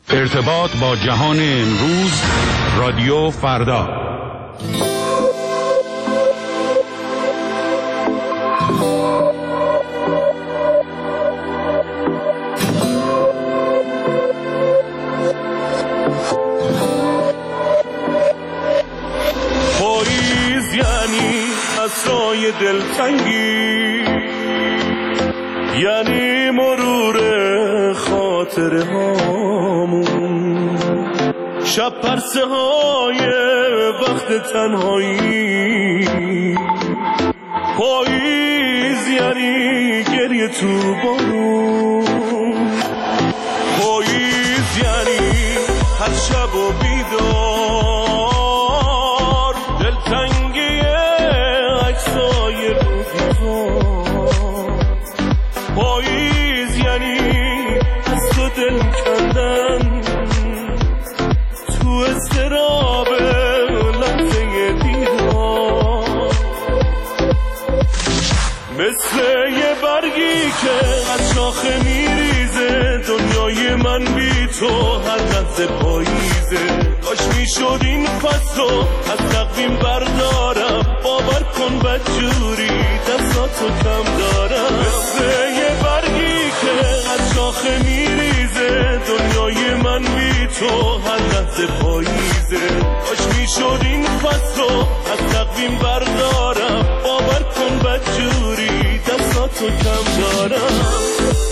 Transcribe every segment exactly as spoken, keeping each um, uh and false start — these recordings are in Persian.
ارتباط با جهان امروز، رادیو فردا. پاییز یعنی عصای دلتنگی، یعنی مرور خاطره هامون، شب پرسه های وقت تنهایی. پاییز یعنی گریه تو بارون، پاییز یعنی هر شب و بیدار دلتنگی عکسای روزگار. پاییز یعنی از تو دل کندن تو اضطراب لحظه دیدار، مثل یه برگی که از شاخه میریزه. دنیای من بی تو هر لحظه پاییزه. کاش میشد این فصلو از تقویم بردارم، باور کن بدجوری دستاتو کم دارم. مثل یه برگی که از شاخه میریزه. دنیای من بی تو هر لحظه پاییزه. کاش میشد این فصلو از تقویم بردارم، باور کن بدجوری دستاتو کم دارم.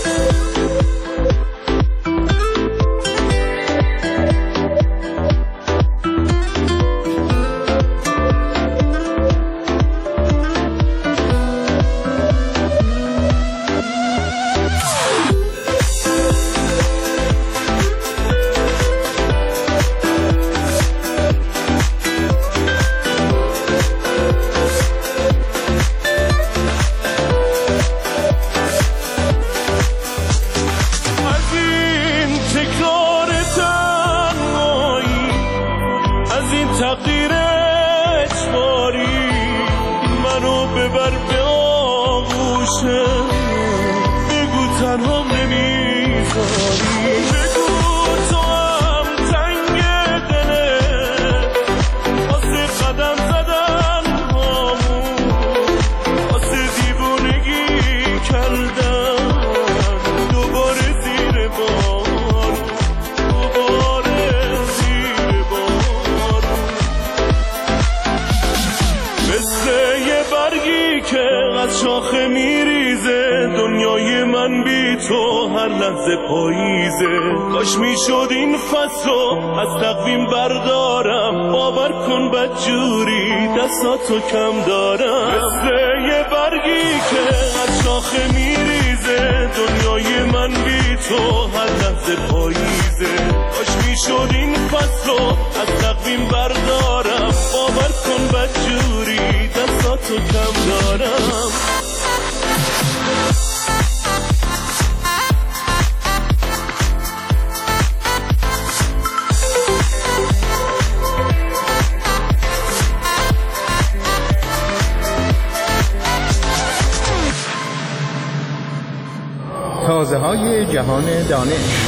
شاخه میریزه. دنیای من بی تو هر لحظه پاییزه. کاش میشد این فصلو از تقویم بردارم، باور کن بدجوری دستاتو کم دارم. مثل یه برگی که از شاخه میریزه. دنیای من بی تو هر لحظه پاییزه. کاش میشد این فصلو از تقویم بردارم، باور کن بدجوری دستاتو کم دارم. تازه های جهان دانش.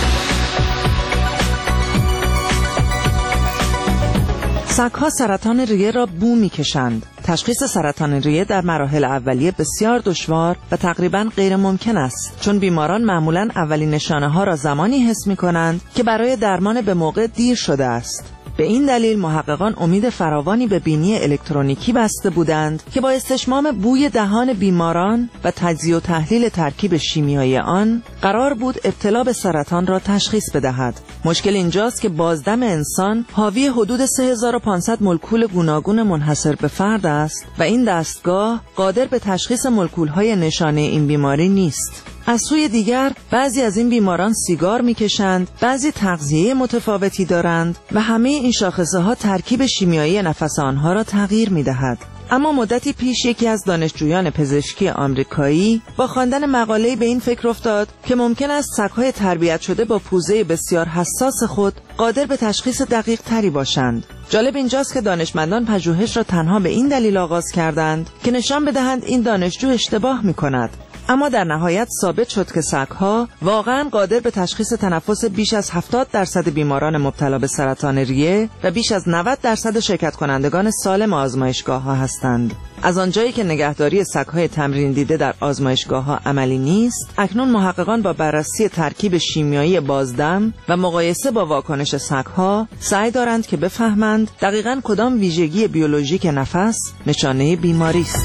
سگ‌ها سرطان ریه را بو می‌کشند. تشخیص سرطان ریه در مراحل اولیه بسیار دشوار و تقریباً غیر ممکن است، چون بیماران معمولاً اولین نشانه‌ها را زمانی حس می‌کنند که برای درمان به موقع دیر شده است. به این دلیل محققان امید فراوانی به بینی الکترونیکی بسته بودند که با استشمام بوی دهان بیماران و تجزیه و تحلیل ترکیب شیمیایی آن قرار بود ابتلا به سرطان را تشخیص بدهد. مشکل اینجاست که بازدم انسان حاوی حدود سه هزار و پانصد مولکول گوناگون منحصر به فرد است و این دستگاه قادر به تشخیص مولکول‌های نشانه این بیماری نیست. از سوی دیگر بعضی از این بیماران سیگار میکشند، بعضی تغذیه متفاوتی دارند و همه این شاخصه ها ترکیب شیمیایی نفس آنها را تغییر میدهد. اما مدتی پیش یکی از دانشجویان پزشکی آمریکایی با خواندن مقاله‌ای به این فکر افتاد که ممکن است سگ‌های تربیت شده با پوزه بسیار حساس خود قادر به تشخیص دقیق تری باشند. جالب اینجاست که دانشمندان پژوهش را تنها به این دلیل آغاز کردند که نشان بدهند این دانشجو اشتباه می‌کند. اما در نهایت ثابت شد که سگ‌ها واقعاً قادر به تشخیص تنفس بیش از هفتاد درصد بیماران مبتلا به سرطان ریه و بیش از نود درصد شرکت کنندگان سالم آزمایشگاه‌ها هستند. از آنجایی که نگهداری سگ‌های تمرین دیده در آزمایشگاه‌ها عملی نیست، اکنون محققان با بررسی ترکیب شیمیایی بازدم و مقایسه با واکنش سگ‌ها سعی دارند که بفهمند دقیقاً کدام ویژگی بیولوژیک نفس نشانه بیماری است.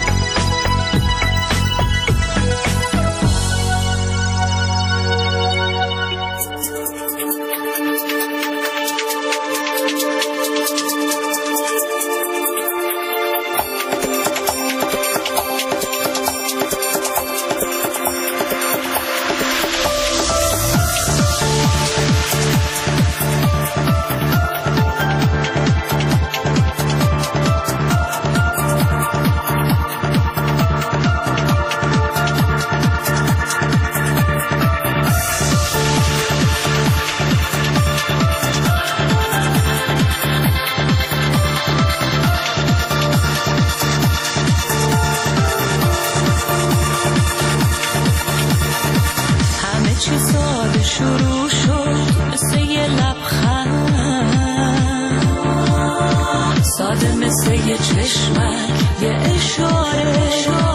شروع شد مثل یه لبخند، ساده مثل یه چشمک، یه اشاره.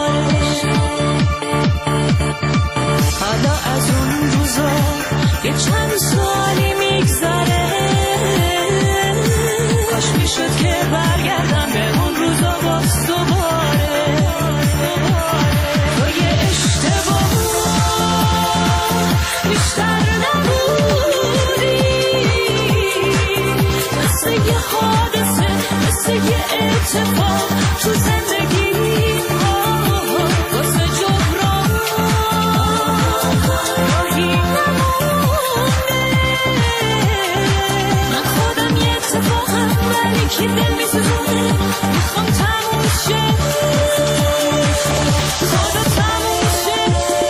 حالا از اون روزا یه چند سالی میگذره، کاش میشد که برگردم به اون روزا باز دوباره. تو یه اشتباه بیشتر نبودی، مثل یه حادثه، مثل یه اتفاق تو زندگی، واسه جبران راهی نمونده. من خودم یه اتفاقم ولی که دل میسوزونه، میخوام تموم شه، خدا تموم شه.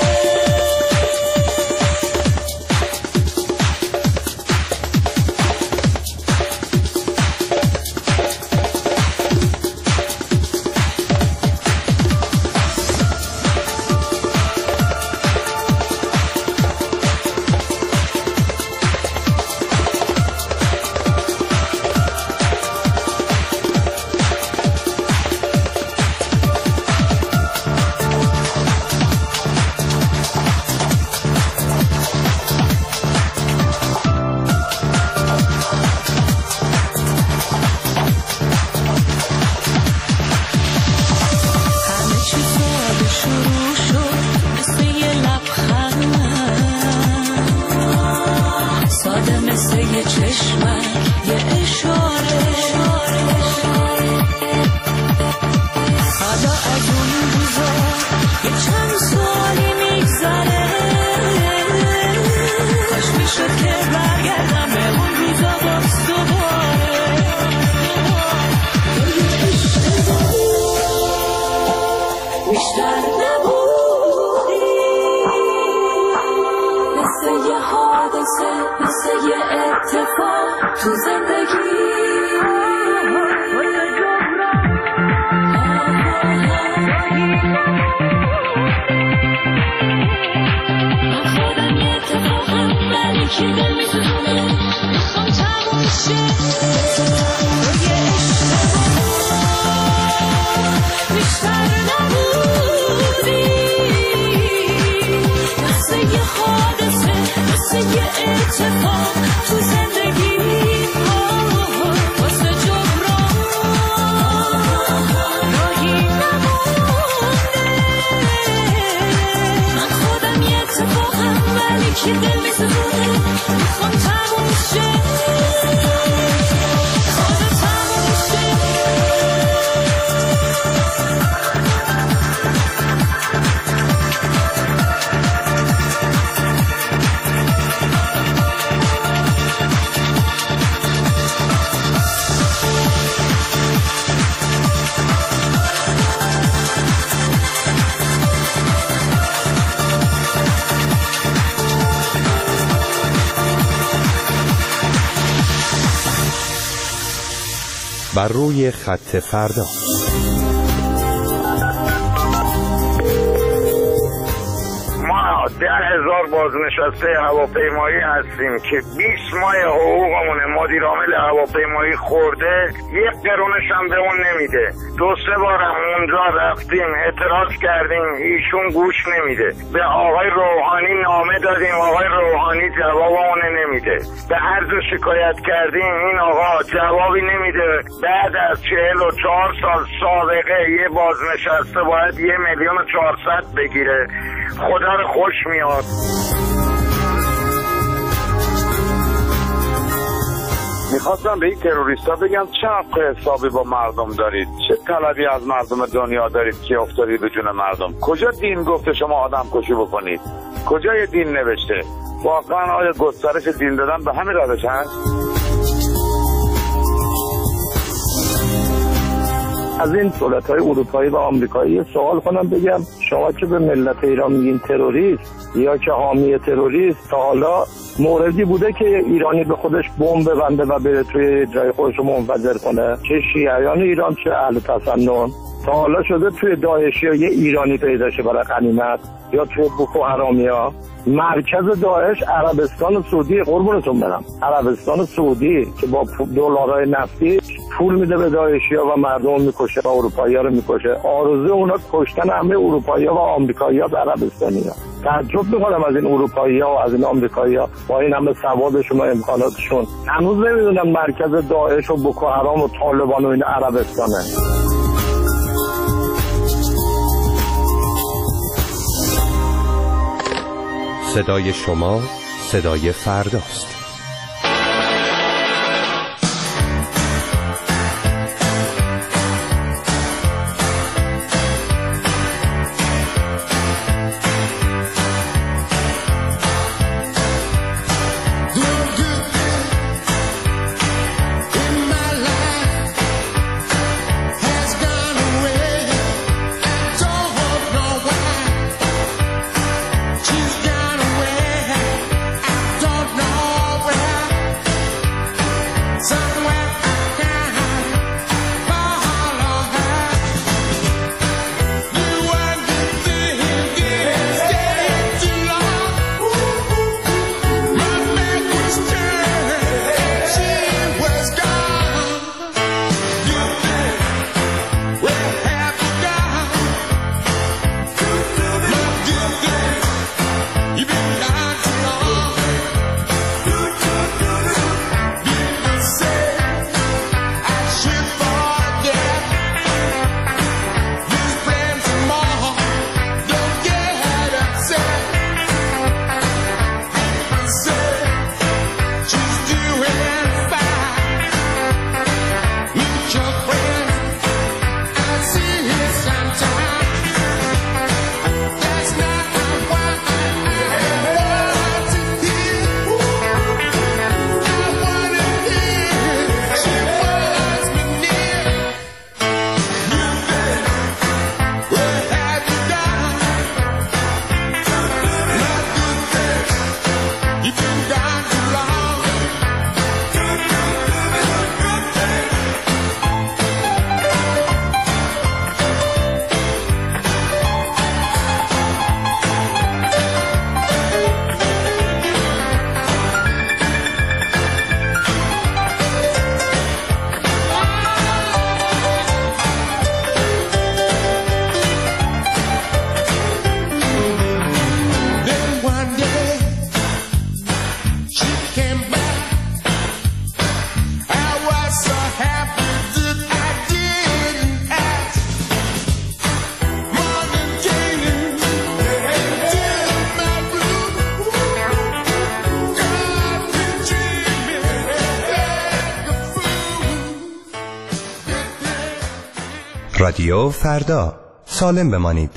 تو زندگی من خودم یه اتفاقم ولی که دل میسوزونه، میخوام تموم شه. یه اشتباه بیشتر نبودی، مثل یه حادثه، مثل یه اتفاق تو زندگی، واسه جبران راهی نمونده. من خودم یه اتفاقم ولی که دل میسوزونه، میخوام تموم شه، خدا تموم شه. بر روی خط فردا. ده هزار بازنشسته هواپیمایی هستیم که بیست ماه حقوقمونه مدیر عامل هواپیمایی خورده، یک قرونش هم به اون نمیده. دو سه بار هم اونجا رفتیم اعتراض کردیم، ایشون گوش نمیده. به آقای روحانی نامه دادیم، آقای روحانی جوابمون نمیده. به هر جا شکایت کردیم این آقا جوابی نمیده. بعد از چهل و چهار سال سابقه یه بازنشسته باید یه میلیون و چهارصد بگیره. خدا رو خوش میاد. میخواستم به این تروریستا بگم چه حق حسابی با مردم دارید، چه طلبی از مردم دنیا دارید که افتادید به جون مردم. کجا دین گفته شما آدم کشی بکنید؟ کجا یه دین نوشته؟ واقعا آیا گسترش دین دادن به همین روش هست؟ از این دولت‌های اروپایی و آمریکایی سوال کنم بگم شما که به ملت ایران میگین تروریست یا که حامی تروریست، تا حالا موردی بوده که ایرانی به خودش بمب ببنده و بره توی جای خودش رو منفجر کنه؟ چه شیعیان ایران چه اهل تسنن. تا حالا شده توی داعشی ها یه ایرانی پیدا شه برای غنیمت یا توی بوکو حرامیا؟ مرکز داعش عربستان سعودی، قربونتون برم، عربستان سعودی که با دلارای نفتی پول میده به داعشی ها و مردم میکشه و اروپایی ها رو میکشه. آرزو اونا کشتن همه اروپایی ها و آمریکایی ها عربستانی ها. تعجب میکنم از این اروپایی ها و از این آمریکایی ها با این همه سوادشون و امکاناتشون هنوز نمیدونن مرکز داعش و بوکو حرام و طالبان و این عربستانه. صدای شما صدای فرداست. رادیو فردا، سالم بمانید.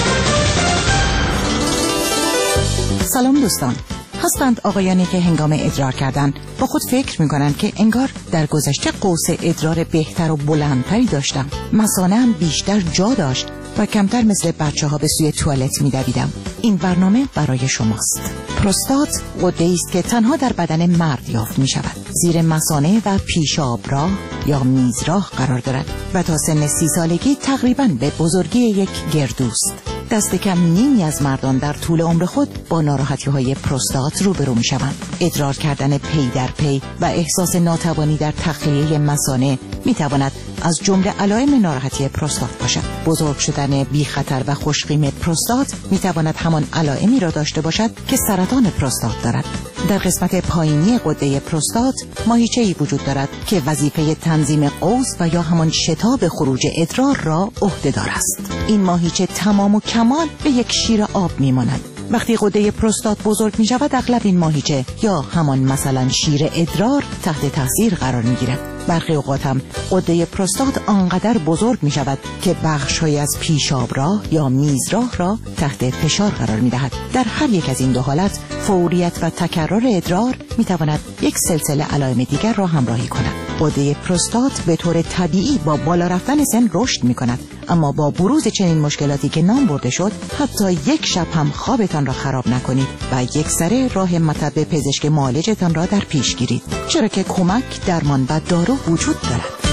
سلام دوستان. هستند آقایانی که هنگام ادرار کردن با خود فکر میکنند که انگار در گذشته قوس ادرار بهتر و بلندتری داشتم، مثانه هم بیشتر جا داشت و کمتر مثل بچه ها به سوی توالت میدویدم. این برنامه برای شماست. پروستات غده‌ای است که تنها در بدن مرد یافت می شود. زیر مثانه و پیشابراه یا میزراه قرار دارد و تا سن سی سالگی تقریباً به بزرگی یک گردوست. دست کم نیمی از مردان در طول عمر خود با ناراحتی‌های پروستات روبرو می‌شوند. ادرار کردن پی در پی و احساس ناتوانی در تخلیه مثانه می‌تواند از جمله علائم ناراحتی پروستات باشد. بزرگ شدن بی خطر و خوشقیم پروستات می‌تواند همان علائمی را داشته باشد که سرطان پروستات دارد. در قسمت پایینی غده پروستات ماهیچه‌ای وجود دارد که وظیفه تنظیم قوس و یا همان شتاب خروج ادرار را عهده‌دار است. این ماهیچه تمام و کمال به یک شیر آب می‌ماند. وقتی غده پروستات بزرگ می شود اغلب این ماهیچه یا همان مثلا شیر ادرار تحت تاثیر قرار می گیرد. برخی اوقات هم غده پروستات آنقدر بزرگ می شود که بخش‌های از پیشاب راه یا میزراه را تحت فشار قرار می دهد. در هر یک از این دو حالت فوریت و تکرار ادرار می تواند یک سلسله علائم دیگر را همراهی کند. غده پروستات به طور طبیعی با بالا رفتن سن رشد می کند، اما با بروز چنین مشکلاتی که نام برده شد حتی یک شب هم خوابتان را خراب نکنید و یک سره راه مطب پزشک معالجتان را در پیش گیرید، چرا که کمک، درمان و دارو وجود دارد.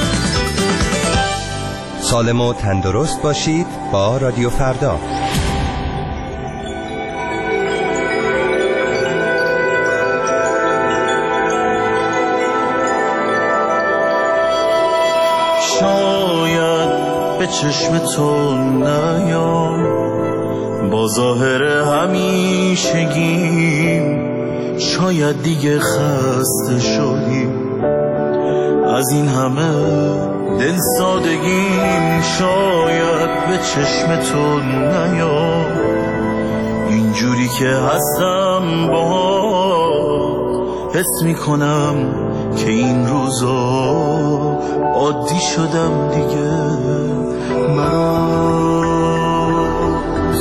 سالم و تندرست باشید با رادیو فردا. شاید به چشم تو نیام با ظاهر همیشگیم، شاید دیگه خسته شدیم از این همه دل سادگیم. شاید به چشم تو نیام اینجوری که هستم با حس میکنم که این روزا عادی شدم دیگه برات.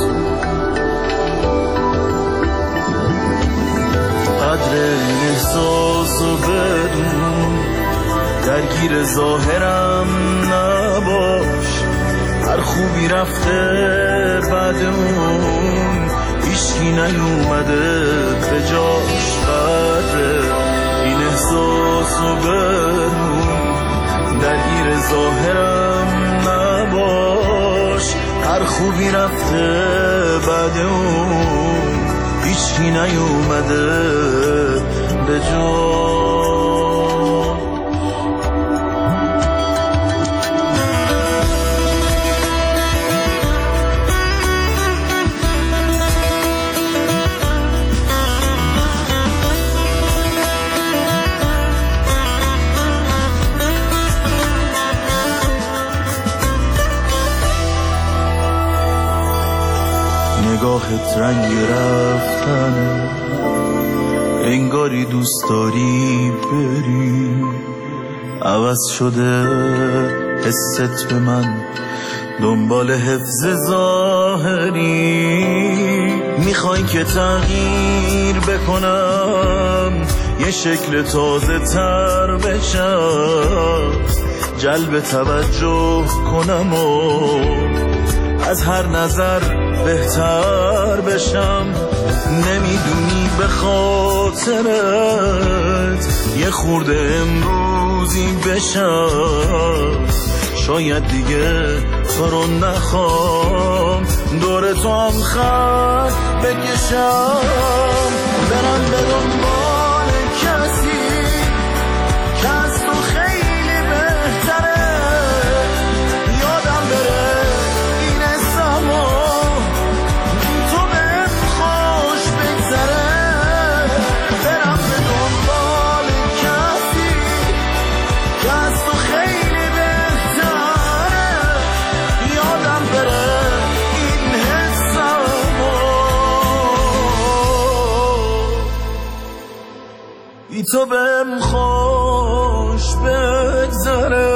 قدر احساسو بدون درگیر ظاهرم نباش، هر خوبی رفته بعد اون هیچکی نیومده به جاش. قدر این احساسو بدون درگیر ظاهرم نباش، هر خوبی رفته بعد اون هیچکی نیومده به جاش. نگاهت رنگ رفتن، انگاری دوست داری بری، عوض شده حست به من دنبال حفظ ظاهری. میخوای که تغییر بکنم، یه شکل تازه تر بشم، جلب توجه کنم و از هر نظر بهتر بشم. نمیدونی به خاطرت یه خورده امروزی بشم، شاید دیگه تو رو نخوام دور تو هم خط بکشم. برم به دنبال کسی که از تو خیلی بهتره، یادم بره این زمان تو بهم خوش بگذره. برم به دنبال کسی که از تو خیلی بهتره، یادم بره این حسم بی تو بهم خوش بگذره.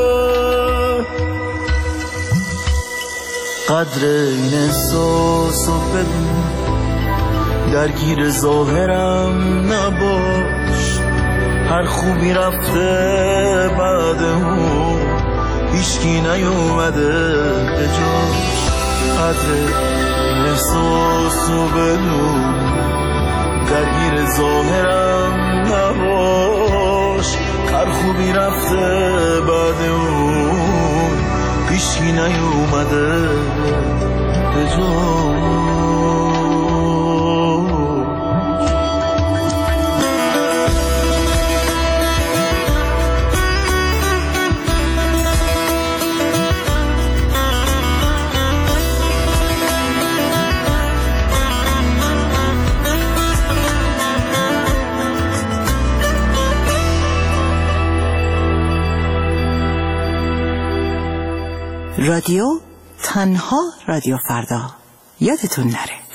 قدر این احساسو بدون درگیر ظاهرم نباش، هر خوبی رفته بعد اون هیچکی نیومده به جاش. قدر این احساسو بدون درگیر ظاهرم نباش، هر خوبی رفته بعد اون هیچکی نیومده به تو. رادیو تنها رادیو فردا، یادتون نره.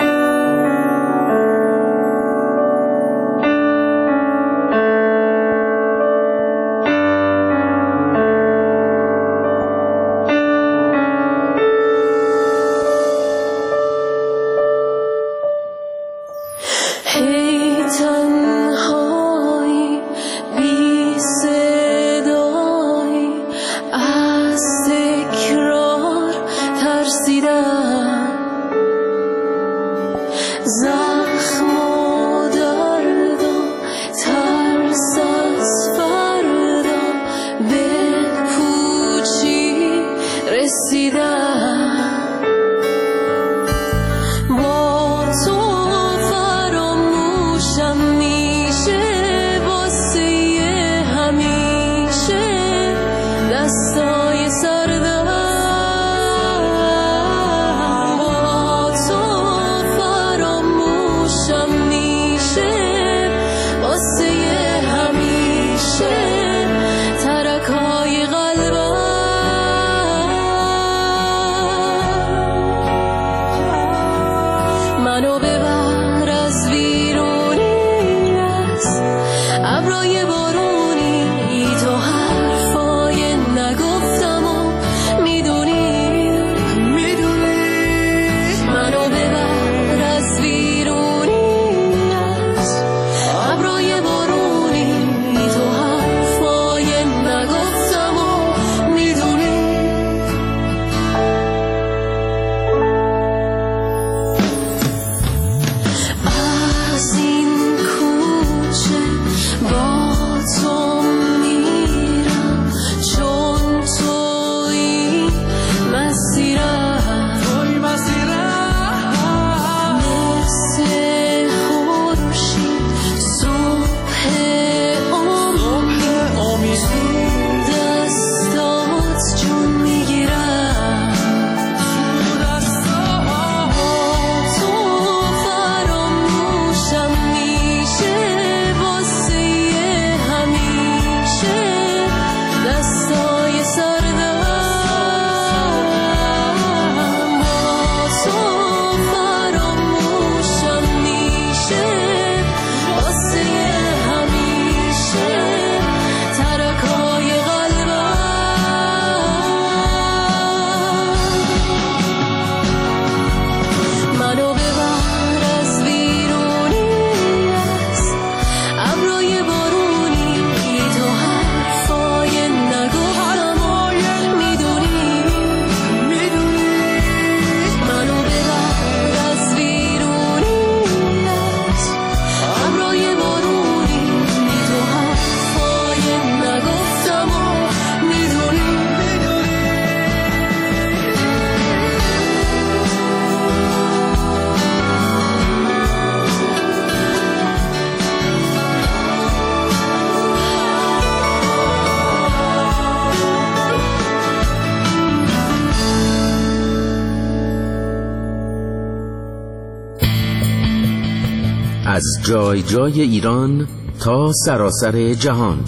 از جای جای ایران تا سراسر جهان،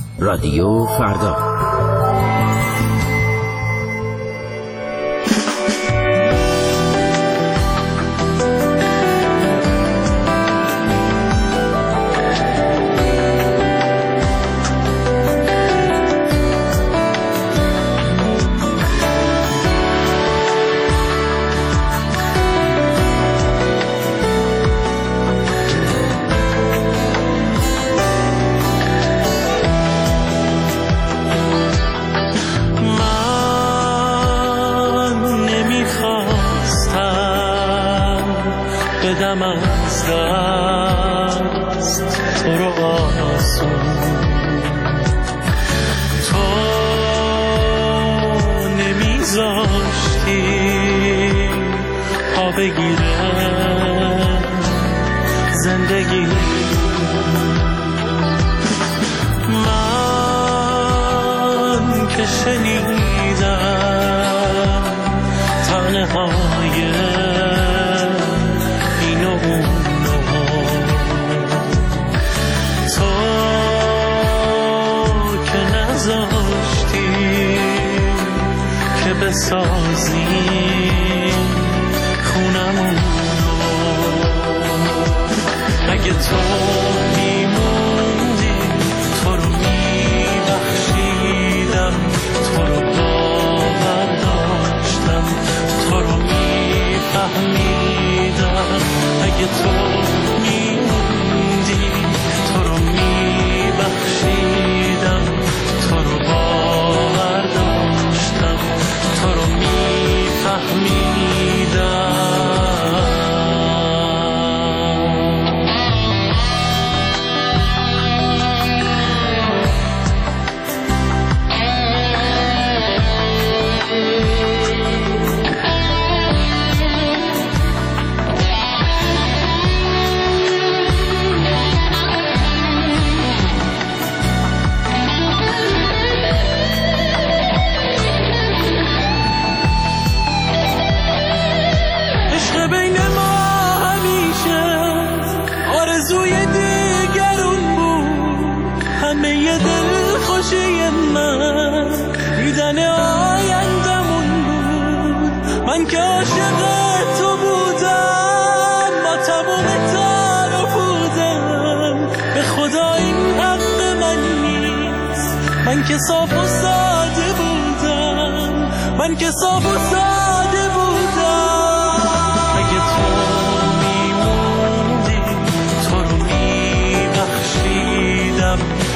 رادیو فردا. بدم از دست تو رو آسون، تو نمیذاشتی بگیره زندگی. من که شنیدم تنه های این و اونو، تو که نذاشتی که بسازیم خونمونو. اگه تو میموندی تو رو میبخشیدم، تو رو باور داشتم، تو رو میفهمیدم. اگه تو میموندی تو رو میبخشیدم، تو رو باور داشتم، تو رو میفهمیدم. من که عاشق تو بودم، با تمام تن و پودم، به خدا این حق من نیست. من که صاف و ساده بودم، من که صاف و ساده بودم. اگه تو میموندی تو رو میبخشیدم،